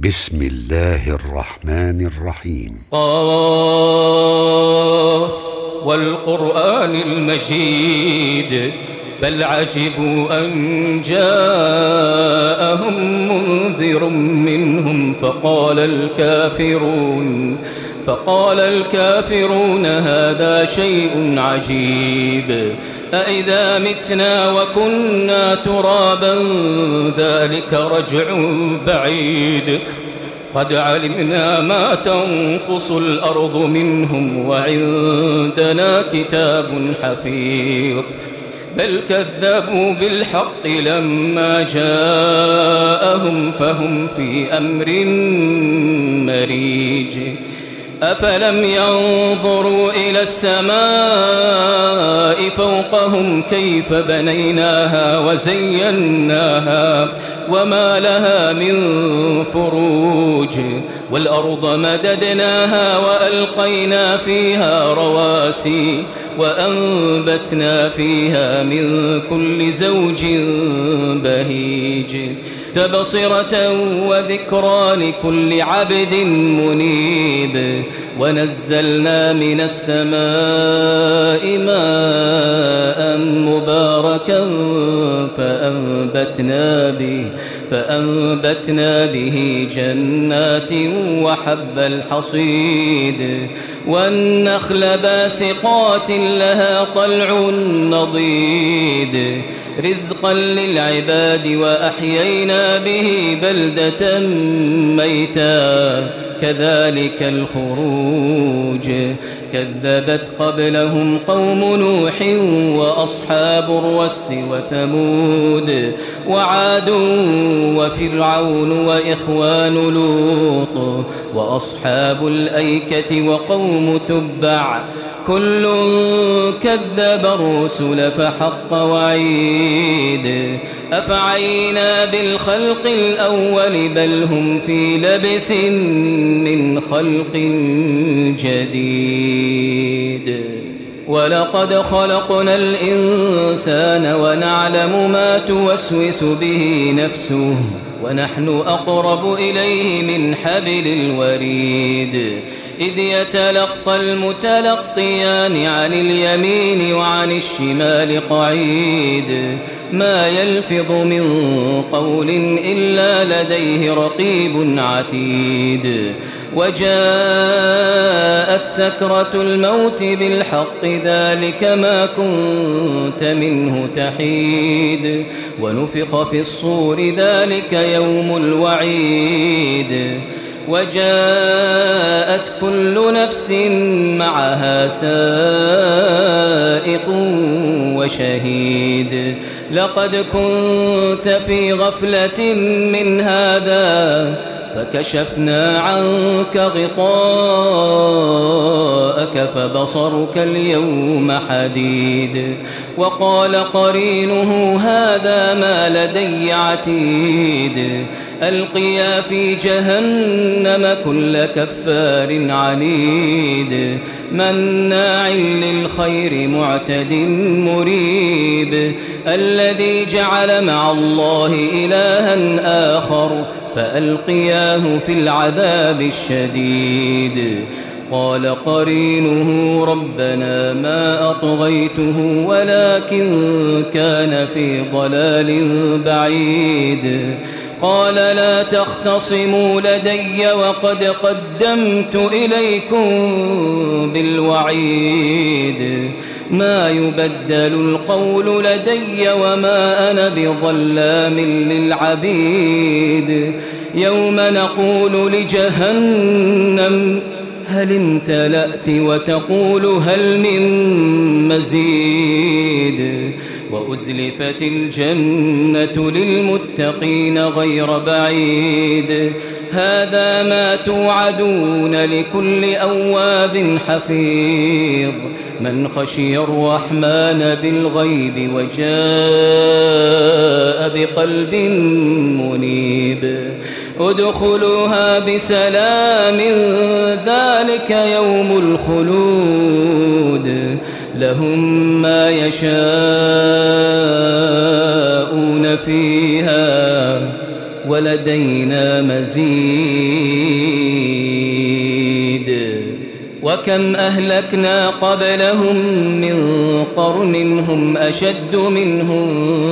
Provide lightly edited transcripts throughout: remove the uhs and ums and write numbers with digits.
بسم الله الرحمن الرحيم. قاف والقرآن المجيد بل عجبوا أن جاءهم منذر منهم فقال الكافرون هذا شيء عجيب أإذا متنا وكنا ترابا ذلك رجع بعيد قد علمنا ما تنقص الأرض منهم وعندنا كتاب حفيظ بل كذبوا بالحق لما جاءهم فهم في أمر مريج أفلم ينظروا إلى السماء فوقهم كيف بنيناها وزيناها وما لها من فروج والأرض مددناها وألقينا فيها رواسي وأنبتنا فيها من كل زوج بهيج تبصرة وذكرى لكل عبد منيب ونزلنا من السماء ماء مباركا فأنبتنا به جنات وحب الحصيد والنخل باسقات لها طلع نضيد رزقا للعباد وأحيينا به بلدة ميتا كذلك الخروج كذبت قبلهم قوم نوح وأصحاب الرس وثمود وعاد وفرعون وإخوان لوط وأصحاب الأيكة وقوم تبع كل كذب الرسل فحق وعيد أفعينا بالخلق الأول بل هم في لبس من خلق جديد ولقد خلقنا الإنسان ونعلم ما توسوس به نفسه ونحن أقرب إليه من حبل الوريد إذ يتلقى المتلقيان عن اليمين وعن الشمال قعيد ما يلفظ من قول إلا لديه رقيب عتيد وجاءت سكرة الموت بالحق ذلك ما كنت منه تحيد ونفخ في الصور ذلك يوم الوعيد وجاءت كل نفس معها سائق وشهيد لقد كنت في غفلة من هذا فكشفنا عنك غطاءك فبصرك اليوم حديد وقال قرينه هذا ما لدي عتيد ألقيا في جهنم كل كفار عنيد مناع للخير معتد مريب الذي جعل مع الله إلها آخر فألقياه في العذاب الشديد قال قرينه ربنا ما أطغيته ولكن كان في ضلال بعيد قال لا تختصموا لدي وقد قدمت إليكم بالوعيد ما يبدل القول لدي وما أنا بظلام للعبيد يوم نقول لجهنم هل امتلأت وتقول هل من مزيد وأزلفت الجنة للمتقين غير بعيد هذا ما توعدون لكل أواب حفيظ من خشي الرحمن بالغيب وجاء بقلب منيب ادخلوها بسلام ذلك يوم الخلود لهم ما يشاءون فيها ولدينا مزيد وكم أهلكنا قبلهم من قرن هم أشد منهم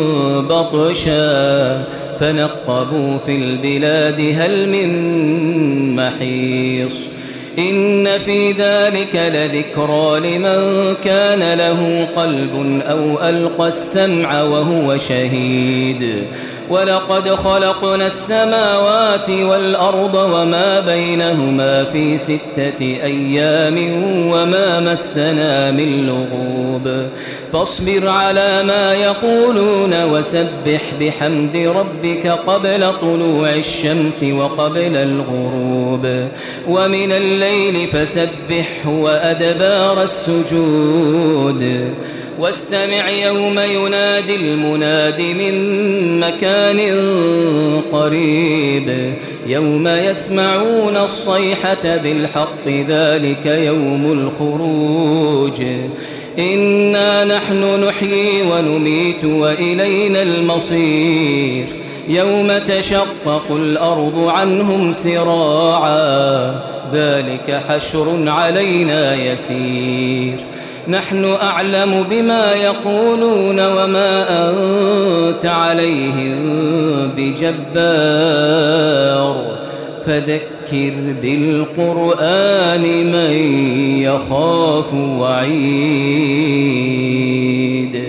بطشا فنقبوا في البلاد هل من محيص إن في ذلك لذكرى لمن كان له قلب أو ألقى السمع وهو شهيد ولقد خلقنا السماوات والأرض وما بينهما في 6 أيام وما مسنا من لغوب فاصبر على ما يقولون وسبح بحمد ربك قبل طلوع الشمس وقبل الغروب ومن الليل فسبحه وأدبار السجود واستمع يوم ينادي المناد من مكان قريب يوم يسمعون الصيحة بالحق ذلك يوم الخروج إنا نحن نحيي ونميت وإلينا المصير يوم تشقق الأرض عنهم سراعا ذلك حشر علينا يسير نحن أعلم بما يقولون وما أنت عليهم بجبار فذكر بالقرآن من يخاف وعيد